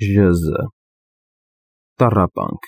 Ժ. Տառապանք։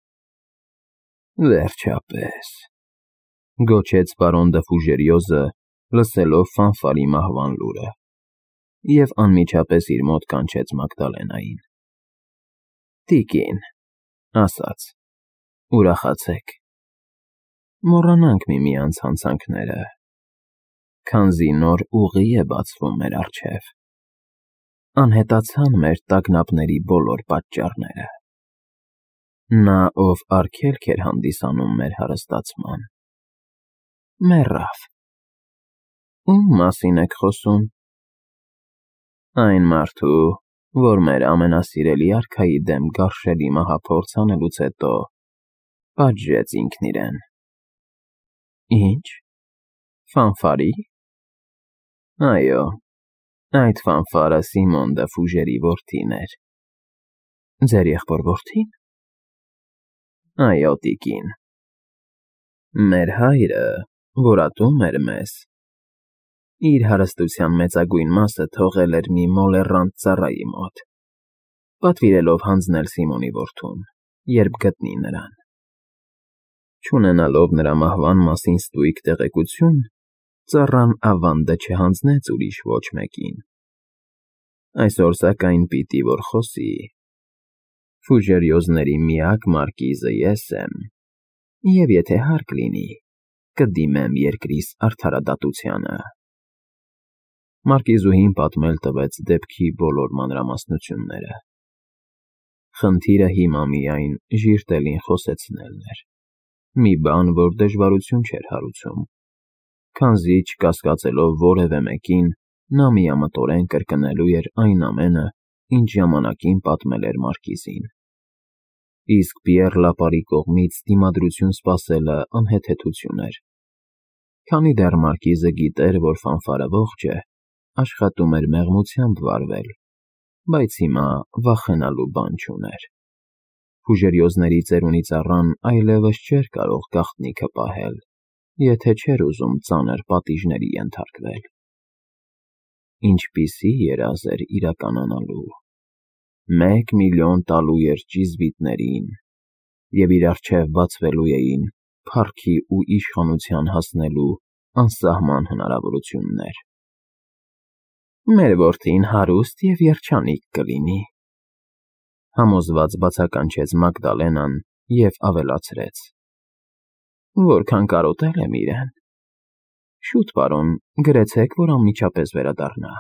Վերջապես, գոչեց պարոն դը Ֆուժերիոզը, լսելով Ֆանֆարի մահվան լուրը, և անմիջապես իր մոտ կանչեց Մագդալենային։ Տիկին, ասաց, ուրախացեք, մոռանանք միմյանց հանցանքները, քանզի նոր ուղի է բացվում մեր առջև, անհետացան մեր տագնապների բոլոր պատճառները։ Նա, ով արգելք էր հանդիսանում մեր հարստացման, մեռավ։ Ում մասին եք խոսում։ Այն մարդու, որ մեր ամենասիրելի արքայի դեմ գարշելի մահափորձ անելուց հետո պատժեց ինքն իրեն։ Ինչ, Ֆանֆարի։ Այո, այդ Ֆանֆարը Սիմոն դը Ֆուժերի որդին էր։ Ձեր եղբոր որդի՞ն։ Այո, տիկին։ Մեր հայրը, որ ատում էր մեզ, իր հարստության մեծագույն մասը թողել էր մի մոլեռանդ ծառայի մոտ, պատվիրելով հանձնել Սիմոնի որդուն, երբ գտնի նրան։ Չունենալով նրա մահվան մասին ստույգ տեղեկություն, ծառան ավանդը չհանձնեց ուրիշ ոչ մեկին։ Այսօր սակայն պիտի որ խոսի։ Ֆուժերիոզների միակ մարկիզը ես եմ, և եթե հարկ լինի, կդիմեմ երկրիս արդարադատությանը։ Մարկիզուհին պատմել տվեց դեպքի բոլոր մանրամասնությունները։ Խնդիրը հիմա միայն ժիրտելին խոսեցնելն էր, մի բան, որ դժվարություն չէր հարուցում, քանզի չկասկածելով որևէ մեկին, նա միամտորեն կրկնելու էր այն ամենը, ինչ ժամանակին պատմել էր մարկիզին։ Իսկ Պիեռ Լապարի կողմից դիմադրություն սպասելը անհեթեթություն էր, քանի դեռ մարկիզը գիտեր, որ Ֆանֆարը ողջ է, աշխատում էր մեղմությամբ վարվել, բայց հիմա վախենալու բան չուներ։ Ֆուժերիոզների ծերունի ծառան այլևս չէր կարող գաղտնիքը պահել, եթե չէր ուզում ծանր պատիժների ենթարկվել։ Ինչպիսի երազ էր իրականանալու։ 1 միլիոն տալու էր ճիզվիտներին, և իր առջև բացվելու էին փառքի ու իշխանության հասնելու անսահման հնարավորություններ։ Մեր որդին հարուստ և երջանիկ կլինի, համոզված բացականչեց Մագդալենան և ավելացրեց. Որքան կարոտել եմ իրեն։ Շուտ, պարոն, գրեցեք, որ անմիջապես վերադառնա։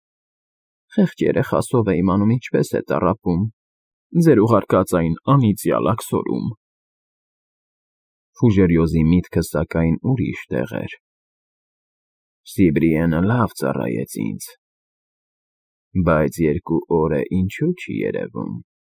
Խեղճ երեխասով է իմանում ինչպես է տառապում, ձեր ուղարկած այն անիծյալ աքսորում։ Ֆուժերիոզի միտքը սակայն ուրիշ տեղ էր։ Սիբրիենը լավ ծառայեց ինձ, բայց 2 օր է ինչու չի երևում։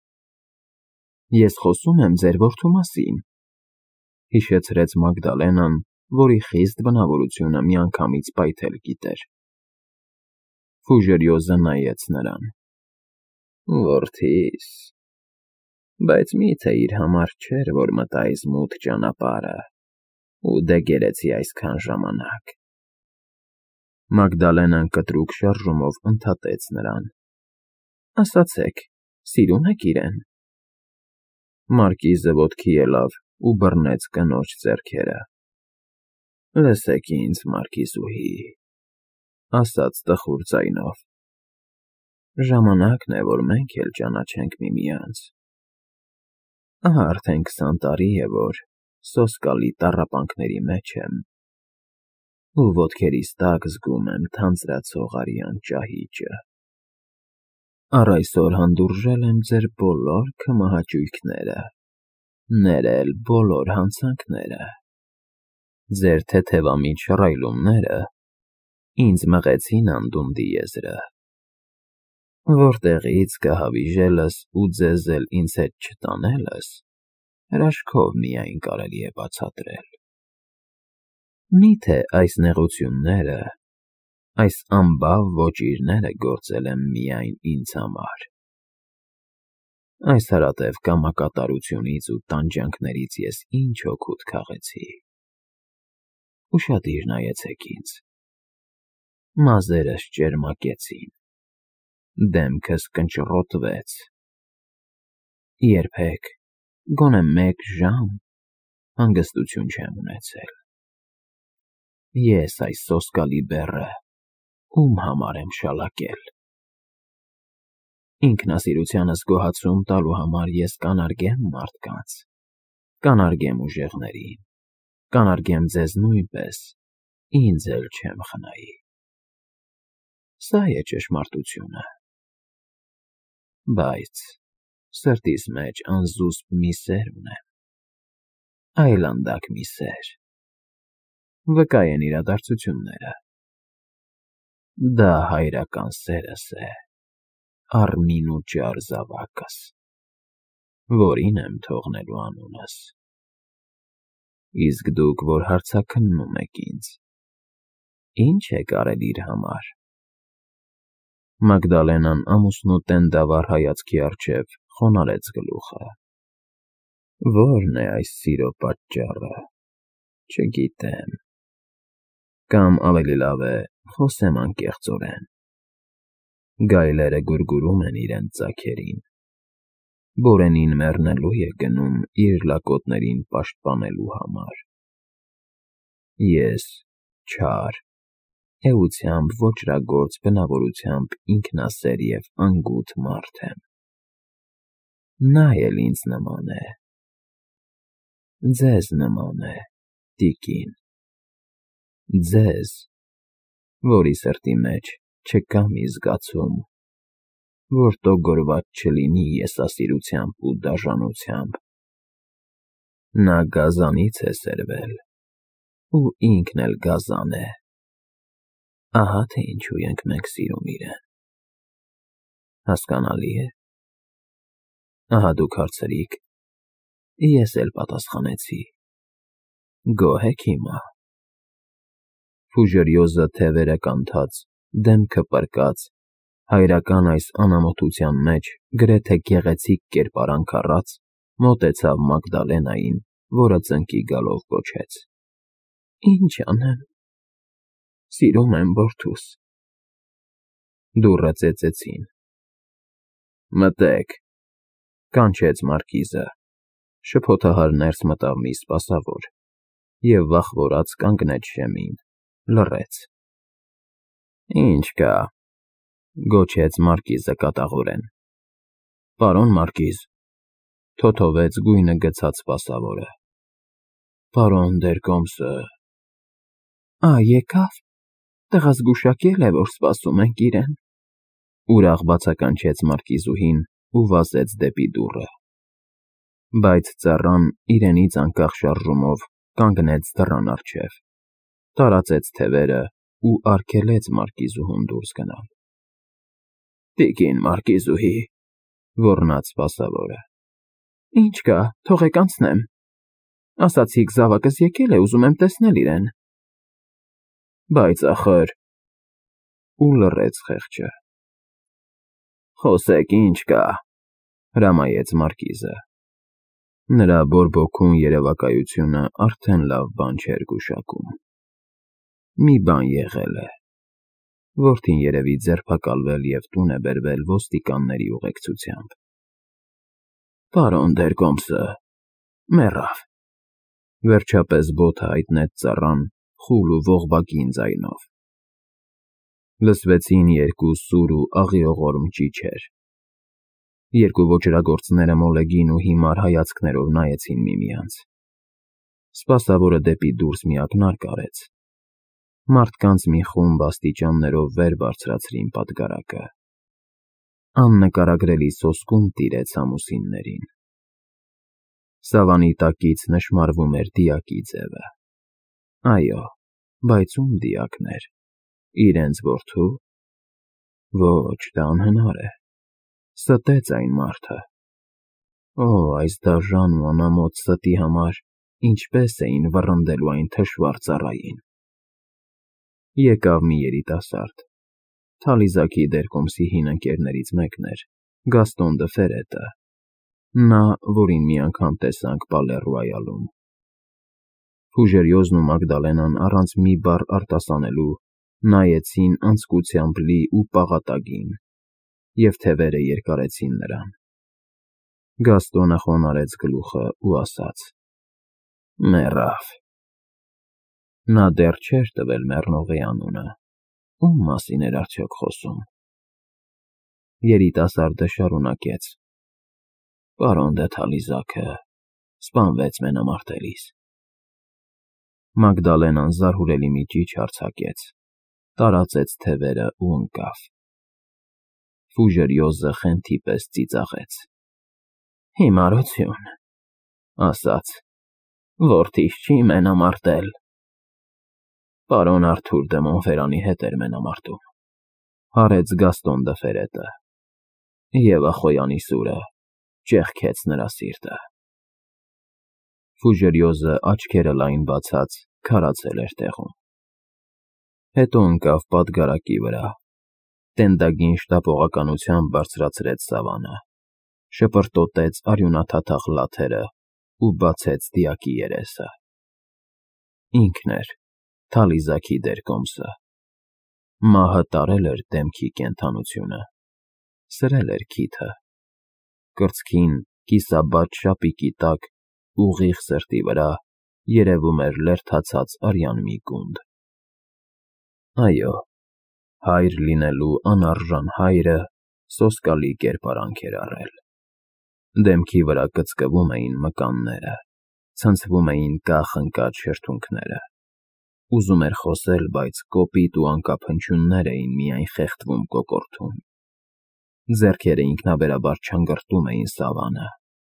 Ես խոսում եմ ձեր որդու մասին, հիշեցրեց Մագդալենան, որի խիստ բնավորությունը միանգամից պայթել գիտեր։ Ֆուժերիոզը նայեց նրան։ Որդիս, բայց միթե իր համար չէր, որ մտա այս մութ ճանապարհը ու դե գերեցի այսքան ժամանակ։ Մագդալենան կտրուկ շարժումով ընդհատեց նրան։ Ասացեք, սիրո՞ւմ եք իրեն։ Մարկիզը ոտքի ելավ ու բռնեց կնոջ ձեռքերը։ Լսեք ինձ, մարկիզուհի, ասաց տխուր ձայնով։ Ժամանակն է, որ մենք էլ ճանաչենք միմյանց։ Ահա արդեն 20 տարի է, որ սոսկալի տառապանքների մեջ եմ, ու ոտքերիս տակ զգում եմ թանձրացող արյան ճահիճը։ Առ այսօր հանդուրժել եմ ձեր բոլոր քմահաճույքները, ներել բոլոր հանցանքները։ Ձեր թեթևամիտ շռայլումները ինձ մղեցին անդունդի եզրը, որտեղից կհավիժելս ու ձեզ էլ ինձ հետ չտանելս հրաշքով միայն կարելի է բացատրել։ Միթե այս նեղությունները, այս անբավ ոճիրները գործել եմ միայն ինձ համար։ Այս հարատև կամակատարությունից ու տանջանքներից ես ինչ օգուտ քաղեցի։ Ուշադիր նայեցեք ինձ։ Մազերս ճերմակեցին, դեմքս կնճռոտվեց, Երբեք, գոնե մեկ ժամ հանգստություն չեմ ունեցել։ Ես այս սոսկալի բեռը ում համար եմ շալակել։ Ինքնասիրությանս գոհացում տալու համար ես կանարգեմ մարդկանց, կանարգեմ ուժեղներին, կանարգեմ ձեզ նույնպես, ինձ էլ չեմ խնայի։ Սա է ճշմարտությունը։ Բայց սրտիս մեջ անզուսպ մի սեր ունեմ, այլանդակ մի սեր, վկա են իրադարձությունները։ Դա հայրական սերս է, արմին ու ճար զավակս, որին եմ թողնելու անունս։ Իսկ դուք, որ հարցաքննում եք ինձ, ինչ եք արել իր համար։ Մագդալենան ամուսնու տենդավառ հայացքի առջև խոնարհեց գլուխը։ Ո՞րն է այս սիրո պատճառը, չգիտեմ։ Կամ ավելի լավ է, խոսեմ անկեղծորեն։ Գայլերը գուրգուրում են իրենց ծագերին, բորենին մեռնելու է գնում իր լակոտներին պաշտպանելու համար։ Ես չար, էությամբ ոճրագործ բնավորությամբ ինքնասեր և անգութ մարդ եմ։ Նա էլ ինձ նման է, ձեզ նման է, տիկին, ձեզ, որի սրտի մեջ չկա մի զգացում, որ տոգորված չլինի եսասիրությամբ ու դաժանությամբ։ Նա գազանից է սերվել, ու ինքն էլ գազան է։ Ահա թե ինչու ենք մենք սիրում իրեն։ Հասկանալի է։ Ահա դուք հարցրիք, ես էլ պատասխանեցի։ Գոհ եք հիմա։ Ֆուժերյոզը թևերը կանթած, դեմքը պրկած, հայրական այս անամոթության մեջ գրեթե գեղեցիկ կերպարանք առած, մոտեցավ Մագդալենային, որը ծնկի գալով գոչեց. Ինչ անեմ։ Սիրում եմ որդուս։ Դուռը ծեծեցին։ Մտեք, կանչեց մարկիզը, շփոթահար ներս մտավ մի սպասավոր և վախվորած կանգնեց շեմին, լռեց։ Ինչ կա, գոչեց մարկիզը կատաղորեն։ Պարոն մարկիզ, թոթովեց գույնը գցած սպասավորը։ Պարոն Դերկոմսը։ Եկավ, տղազգուշակել է, որ սպասում ենք իրեն։ Ուրախ բացականչեց մարկիզուհին ու վազեց դեպի դուռը։ Բայց ծառան իրենից անկախ շարժումով կանգնեց դռան առջև, տարածեց թևերը ու արգելեց մարկիզուհուն դուրս գնալ։ Տիկին մարկիզուհի, ոռնաց սպասավորը։ Ինչ կա, թողեք անցնեմ։ Ասացիք զավակս եկել է, ուզում եմ տեսնել իրեն։ Բայց ախր… Ու լռեց խեղճը։ Խոսեք, ինչ կա, հրամայեց մարկիզը։ Նրա բորբոքուն երևակայությունը արդեն լավ բան չէր գուշակում։ Մի բան եղել է։ Որդին երևի ձերբակալվել և տուն է բերվել ոստիկանների ուղեկցությամբ։ Պարոն Դերկոմսը մեռավ։ Վերջապես բոթը հայտնեց ծառան խուլ ու ողբակին ձայնով։ Լսվեցին երկու սուր ու աղիողորմ ճիչեր։ Երկու ոճրագործները մոլեգին ու հիմար հայացքներով նայեցին միմյանց։ Սպասավորը դեպի դուրս մի ակնարկ արեց։ Մարդկանց մի խումբ աստիճաններով վեր բարձրացրին պատգարակը։ Աննկարագրելի սոսկում տիրեց ամուսիններին։ Սավանի տակից նշմարվում էր դիակի ձևը։ Այո, բայց ում դիակն էր, իրենց որդու։ Ոչ, դա անհնար է։ Ստեց այն մարդը։ Օ, այս դաժան ու անամոթ ստի համար ինչպես էին վռնդելու այն թշվառ ծառային։ Եկավ մի երիտասարդ, Թալիզաքի Դերկոմսի հին ընկերներից մեկն էր, Գաստոն դը Ֆերետը, նա, որին մի անգամ տեսանք Պալերոյալում։ Ֆուժերյոզն ու Մագդալենան առանց մի բառ արտասանելու նայեցին անձկությամբ լի ու պաղատագին և թևերը երկարեցին նրան։ Գաստոնը խոնարհեց գլուխը ու ասաց. Մեռավ։ Նա դեռ չէր տվել մեռնողի անունը, ում մասին էր արդյոք խոսում։ Երիտասարդը շարունակեց. Պարոն դե Թալիզակը սպանվեց մենամարտելիս։ Մագդալենան զարհուրելի մի ճիչ արձակեց, տարածեց թևերը ու ընկավ։ Ֆուժերյոզը խենթի պես ծիծաղեց. Հիմարություն, ասաց, որդիս չի մենամարտել։ Պարոն Արթուր դե Մոնֆերանի հետ էր մենամարտում, հարեց Գաստոն դը Ֆերետը, և Ախոյանի սուրը ճեղքեց նրա սիրտը։ Ֆուժերյոզը աչքերը լայն բացած քարացել էր տեղում։ Հետո ընկավ պատգարակի վրա, տենդագին շտապողականությամբ բարձրացրեց սավանը, շպրտոտեց արյունաթաթախ լաթերը ու բացեց դիակի երեսը։ Ինքն էր Թալիզակի դերկոմսը։ Մահը տարել էր դեմքի կենդանությունը, սրել էր քիթը։ Կրծքին կիսաբաց շապիկի տակ ուղիղ սրտի վրա երևում էր լերդացած արյան մի գունդ։ Այո, հայր լինելու անարժան հայրը սոսկալի կերպարանք էր առել։ Դեմքի վրա կծկվում էին մկանները, ցնցվում էին կախ-ընկած շրթունքները։ Ուզում էր խոսել, բայց կոպիտ ու անկափնչյուններ էին միայն խեղդվում կոկորդում։ Ձեռքերը ինքնաբերաբար չանգրտում էին սավանը։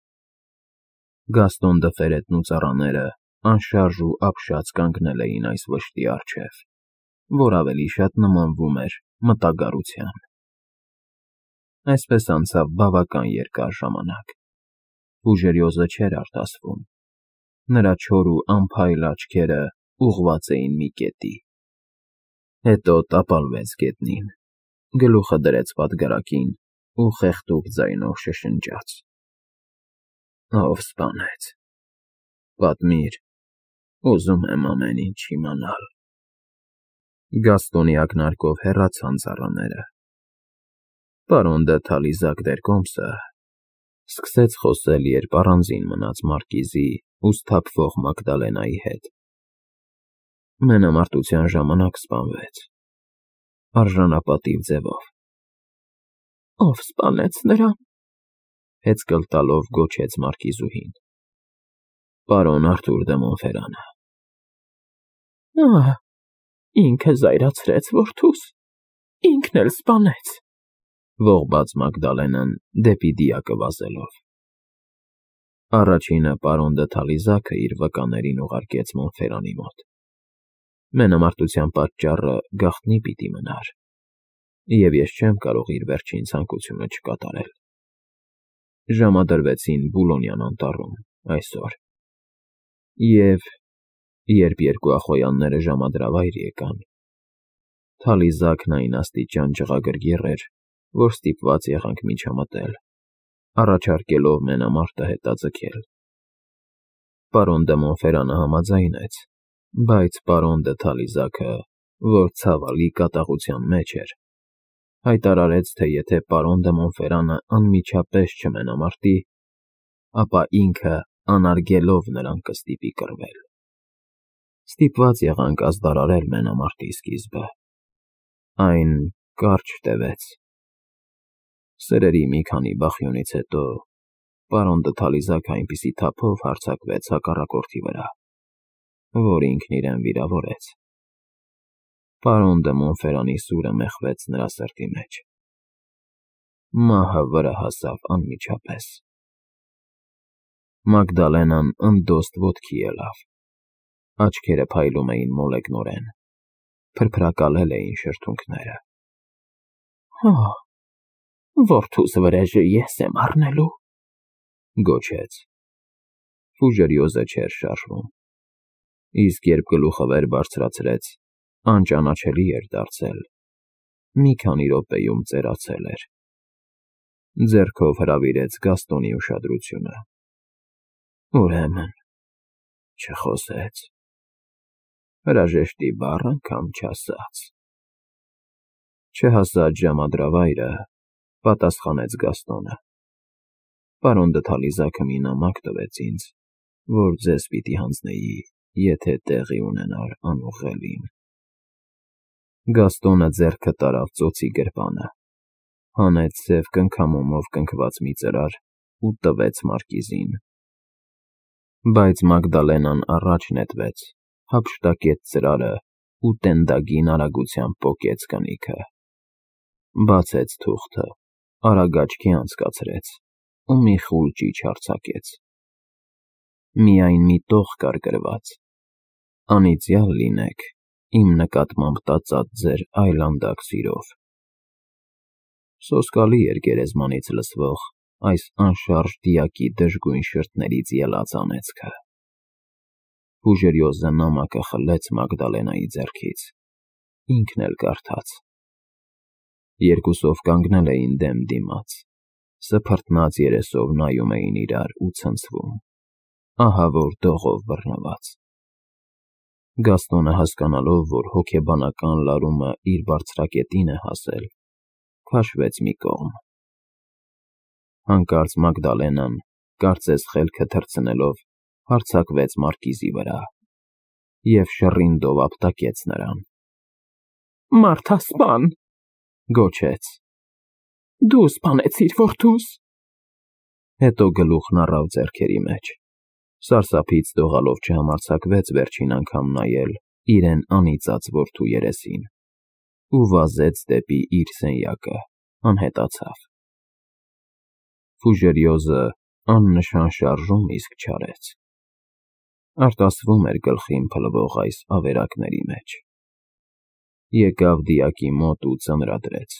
Գաստոն դը Ֆերետն ու ծառաները անշարժ ու ապշած կանգնել էին այս վշտի առջև, որ ավելի շատ նմանվում էր մտագարության։ Այսպես անցավ բավական երկար ժամանակ։ Ֆուժերյոզը չէր արտասվում։ Նրա չոր ու անփայլ աչքերը ուղղված էին մի կետի։ Հետո տապալվեց գետնին, գլուխը դրեց պատգարակին ու խեղդուկ ձայնով շշնջաց. Ով սպանեց։ Պատմիր, ուզում եմ ամեն ինչ իմանալ։ Գաստոնի ակնարկով հեռացան ծառաները։ Պարոն դը Թալիզակ դերկոմսը սկսեց խոսել, երբ առանձին մնաց մարկիզի ու սթափվող Մագդալենայի հետ։ Մենամարտության ժամանակ սպանվեց, արժանապատիվ ձևով։ Ով սպանեց նրան, հեծկլ տալով գոչեց մարկիզուհին։ Պարոն Արթուր դե Մոնֆերանը։ Ինքը զայրացրեց որդուս, ինքն էլ սպանեց, ողբաց Մագդալենան դեպի դիակը վազելով։ Առաջինը պարոն դը Թալիզակը իր վկաներին ուղարկեց Մոնֆերանի մոտ։ Մենամարտության պատճառը գաղտնի պիտի մնար, և ես չեմ կարող իր վերջին ցանկությունը չկատարել։ Ժամադրվեցին Բուլոնյան անտառում այսօր։ Եվ երբ երկու ախոյանները ժամադրավայր եկան, Թալիզակն այն աստիճան ջղագրգիռ էր, որ ստիպված եղանք միջամտել, առաջարկելով մենամարտը հետաձգել։ Պարոն դը Մոնֆերանը համաձայնեց, բայց պարոն դը Թալիզակը, որ ցավալի կատաղության մեջ էր, հայտարարեց, թե եթե պարոն դը Մոնֆերանը անմիջապես չմենամարտի, ապա ինքը անարգելով նրան կստիպի կռվել։ Ստիպված եղանք ազդարարել մենամարտի սկիզբը։ Այն կարճ տևեց։ Սրերի մի քանի բախյունից հետո պարոն դը Թալիզակը այնպիսի թափով հարձակվեց հակառակորդի վրա, որ ինքն իրեն վիրավորեց։ Պարոն դը Մոնֆերանի սուրը մեխվեց նրա սրտի մեջ։ Մահը վրա հասավ անմիջապես։ Մագդալենան ընդոստ ոտքի ելավ։ Աչքերը փայլում էին մոլեգնորեն, փրփրակալել էին շրթունքները։ Որդուս վրեժը ես եմ առնելու, գոչեց։ Ֆուժերյոզը չէր շարժվում, իսկ երբ գլուխը վեր բարձրացրեց, անճանաչելի էր դարձել, մի քանի րոպեում ծերացել էր։ Ձեռքով հրավիրեց Գաստոնի ուշադրությունը։ Ուրեմն չխոսեց, հրաժեշտի բառ անգամ չասաց։ Չհասած ժամադրավայրը, պատասխանեց Գաստոնը։ Պարոն Դթալիզակը մի նամակ տվեց ինձ, որ ձեզ պիտի հանձնեի, եթե տեղի ունենար անուղղելին։ Գաստոնը ձեռքը տարավ ծոցի գրպանը, հանեց սև կնքամոմով կնքված մի ծրար ու տվեց մարկիզին։ Բայց Մագդալենան առաջ նետվեց, հափշտակեց ծրարը ու տենդագին արագությամբ պոկեց կնիքը։ Բացեց թուղթը, արագ աչքի անցկացրեց ու մի խուլ ճիչ արձակեց։ Միայն մի տող կար գրված. «Անիծյալ լինեք իմ նկատմամբ տածած ձեր այլանդակ սիրով»։ Սոսկալի էր գերեզմանից լսվող այս անշարժ դիակի դժգույն շրթներից ելած անեծքը։ Պուժերյոզը նամակը խլեց Մագդալենայի ձեռքից, ինքն էլ կարդաց։ Երկուսով կանգնել էին դեմ դիմաց, սփռտնած երեսով նայում էին իրար ու ցնցվում, ահավոր դողով բռնված։ Գաստոնը հասկանալով, որ հոգեբանական լարումը իր բարձրակետին է հասել, քաշվեց մի կողմ։ Հանկարծ Մագդալենան, կարծես խելքը թռցնելով, հարձակվեց մարկիզի վրա և շռինդով ապտակեց նրան։ «Մարդասպան», գոչեց, «դու սպանեցիր որդուս»։ Հետո գլուխն առավ ձեռքերի մեջ, սարսափից դողալով չհամարձակվեց վերջին անգամ նայել իրեն անիծած որդու երեսին ու վազեց դեպի իր սենյակը, անհետացավ։ Ֆուժերյոզը աննշան շարժում իսկ չարեց։ Արտասվում էր գլխին փլվող այս ավերակների մեջ։ Եկավ դիակի մոտ ու ծանրադրեց։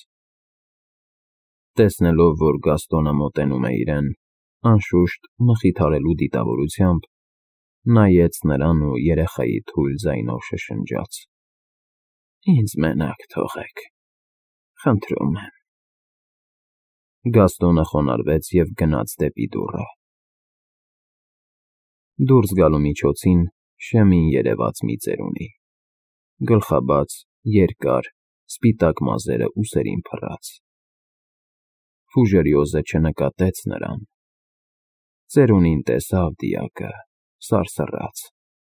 Տեսնելով, որ Գաստոնը մոտենում է իրեն, անշուշտ մխիթարելու դիտավորությամբ, նայեց նրան ու երեխայի թույլ ձայնով շշնջաց. «Ինձ մենակ թողեք, խնդրում եմ»։ Գաստոնը խոնարհվեց և գնաց դեպի դուռը։ Դուրս գալու միջոցին շեմին երևաց մի ծերունի, գլխաբաց, երկար, սպիտակ մազերը ուսերին փռած։ Ֆուժերյոզը չնկատեց նրան։ Ծերունին տեսավ դիակը, սարսռաց։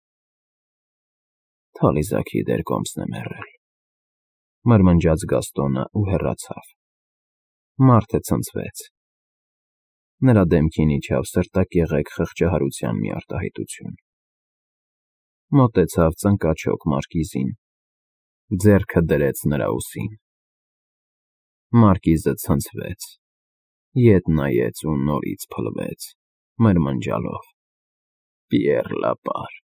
«Թալիզաքի դեր կոմսն է մեռել», մրմնջաց Գաստոնը ու հեռացավ։ Մարդը ցնցվեց։ Նրա դեմքին իջավ սրտակեղեկ խղճահարության մի արտահայտություն։ Մոտեցավ ծնկաչոք մարկիզին, ձեռքը դրեց նրա ուսին։ Մարկիզը ցնցվեց, ետ նայեց ու նորից փլվեց, մրմնջալով. «Պիեռ Լապար»։